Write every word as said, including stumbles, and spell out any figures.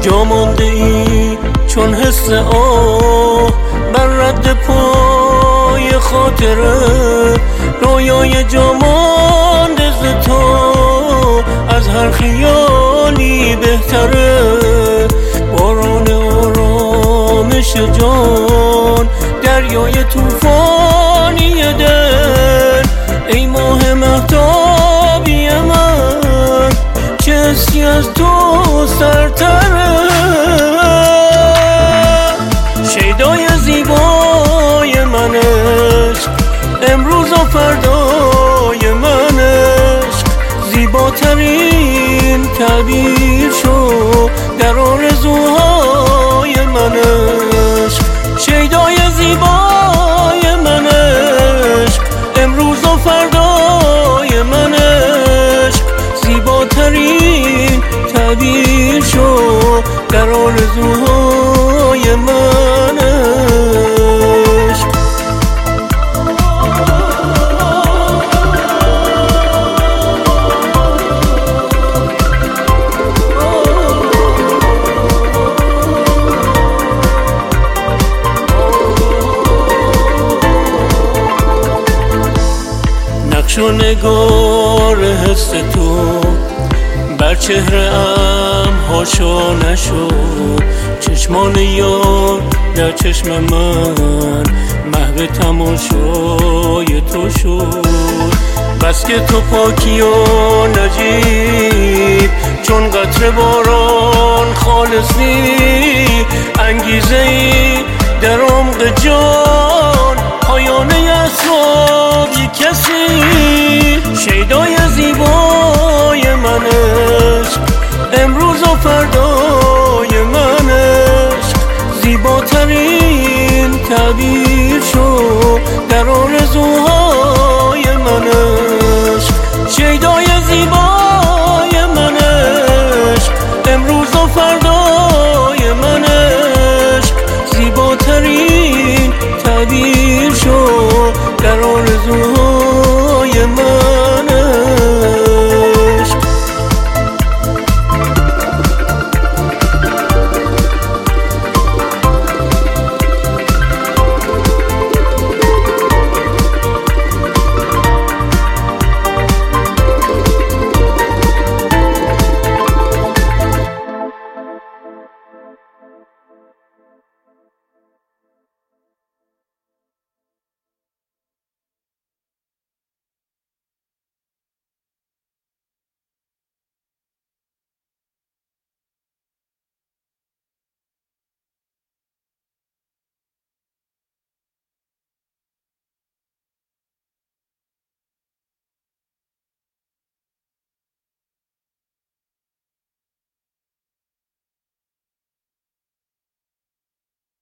جا مانده ای چون حس آه بر رد پای خاطره، رویای جا مانده ز تو از هر خیالی بهتره. باران آرامش جان، دریای توفانی دل، ای ماه مهتابی من چه حسی از تو سرتره. شیدای زیبای من عشق، امروز و فردای من عشق، زیباترین تعبیر شو در آرزوهای من عشق. شیدای زیبای من عشق، امروز و فردای من عشق، زیباترین تعبیر شو در آرزوهای من عشق. نقش و نگار حس تو بر چهره ام هاشا نشد، چشمان یار در چشم من محو تماشای تو شد. بس که تو پاکی و نجیب، چون قطره باران خالصی، انگیزه ای در عمق جان، پایانه اسرار کسی. شیدای زیبای من عشق، امروز و فردای من عشق، زیباترین تعبیر شو در آرزوها